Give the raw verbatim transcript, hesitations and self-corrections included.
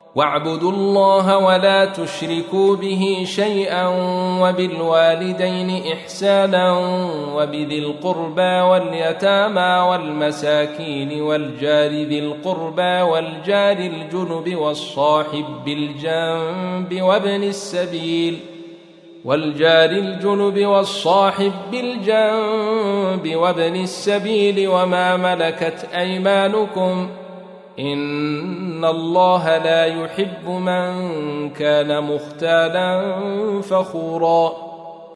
واعبدوا الله ولا تشركوا به شيئا وبالوالدين إحسانا وبذي القربى واليتامى والمساكين والجار ذي القربى والجار الجنب والصاحب بالجنب وابن السبيل والجار الجنب والصاحب بالجنب وابن السبيل وما ملكت أيمانكم إن الله لا يحب من كان مختالا فخورا